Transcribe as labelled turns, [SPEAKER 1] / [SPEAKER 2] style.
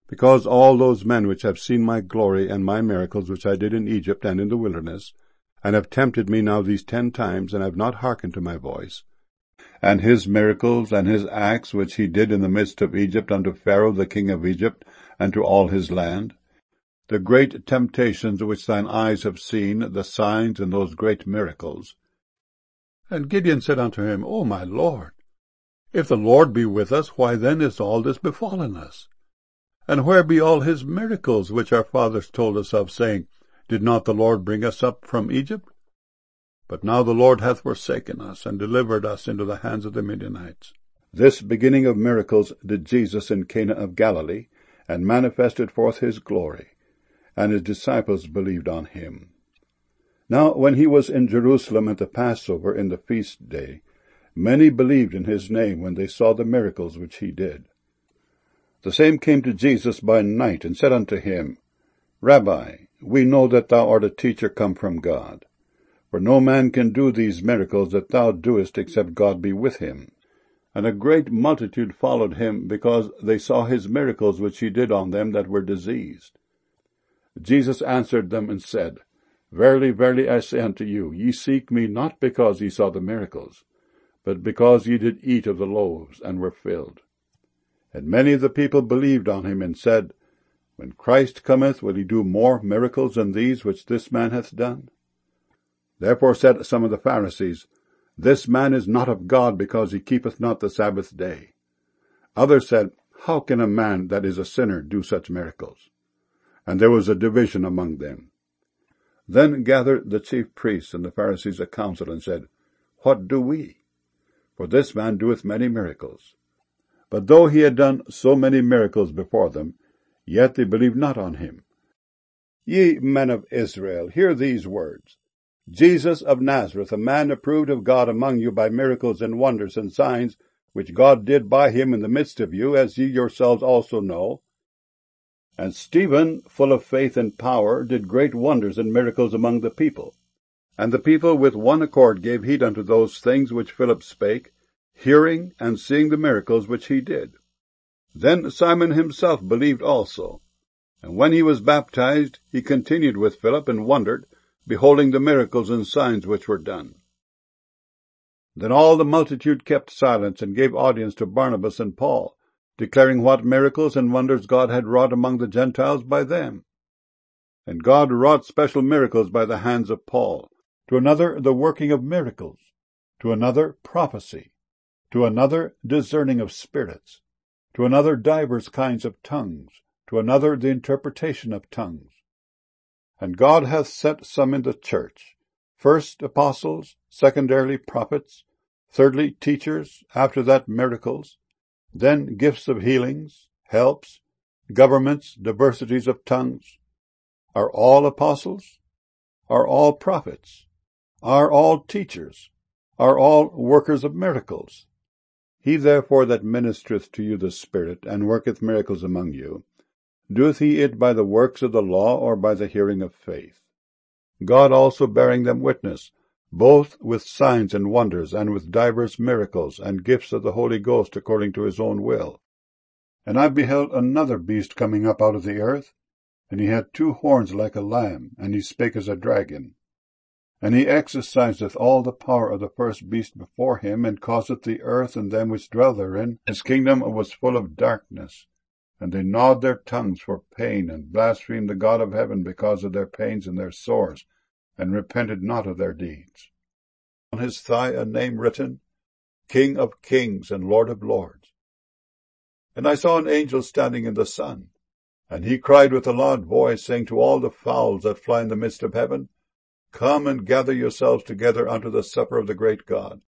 [SPEAKER 1] because all those men which have seen my glory and my miracles which I did in Egypt and in the wilderness, and have tempted me now these 10 times, and have not hearkened to my voice, and his miracles and his acts which he did in the midst of Egypt unto Pharaoh the king of Egypt, and to all his land, the great temptations which thine eyes have seen, the signs and those great miracles. And Gideon said unto him, O my Lord, if the Lord be with us, why then is all this befallen us? And where be all his miracles which our fathers told us of, saying, Did not the Lord bring us up from Egypt? But now the Lord hath forsaken us, and delivered us into the hands of the Midianites. This beginning of miracles did Jesus in Cana of Galilee, and manifested forth his glory, and his disciples believed on him. Now when he was in Jerusalem at the Passover in the feast day, many believed in his name when they saw the miracles which he did. The same came to Jesus by night, and said unto him, Rabbi, we know that thou art a teacher come from God. For no man can do these miracles that thou doest, except God be with him. And a great multitude followed him, because they saw his miracles which he did on them that were diseased. Jesus answered them and said, Verily, verily, I say unto you, ye seek me not because ye saw the miracles, but because ye did eat of the loaves, and were filled. And many of the people believed on him, and said, When Christ cometh, will he do more miracles than these which this man hath done? Therefore said some of the Pharisees, This man is not of God, because he keepeth not the Sabbath day. Others said, How can a man that is a sinner do such miracles? And there was a division among them. Then gathered the chief priests and the Pharisees a council, and said, What do we? For this man doeth many miracles. But though he had done so many miracles before them, yet they believed not on him. Ye men of Israel, hear these words. Jesus of Nazareth, a man approved of God among you by miracles and wonders and signs, which God did by him in the midst of you, as ye yourselves also know. And Stephen, full of faith and power, did great wonders and miracles among the people. And the people with one accord gave heed unto those things which Philip spake, hearing and seeing the miracles which he did. Then Simon himself believed also. And when he was baptized, he continued with Philip, and wondered, beholding the miracles and signs which were done. Then all the multitude kept silence, and gave audience to Barnabas and Paul, declaring what miracles and wonders God had wrought among the Gentiles by them. And God wrought special miracles by the hands of Paul, to another the working of miracles, to another prophecy, to another discerning of spirits, to another divers kinds of tongues, to another the interpretation of tongues. And God hath set some in the church, first apostles, secondarily prophets, thirdly teachers, after that miracles, then gifts of healings, helps, governments, diversities of tongues. Are all apostles? Are all prophets? Are all teachers? Are all workers of miracles? He therefore that ministereth to you the Spirit, and worketh miracles among you, doeth he it by the works of the law, or by the hearing of faith? God also bearing them witness, both with signs and wonders, and with divers miracles, and gifts of the Holy Ghost according to his own will. And I beheld another beast coming up out of the earth, and he had 2 horns like a lamb, and he spake as a dragon. And he exerciseth all the power of the first beast before him, and causeth the earth and them which dwell therein. His kingdom was full of darkness, and they gnawed their tongues for pain, and blasphemed the God of heaven because of their pains and their sores, and repented not of their deeds. On his thigh a name written, King of Kings and Lord of Lords. And I saw an angel standing in the sun, and he cried with a loud voice, saying to all the fowls that fly in the midst of heaven, Come and gather yourselves together unto the supper of the great God,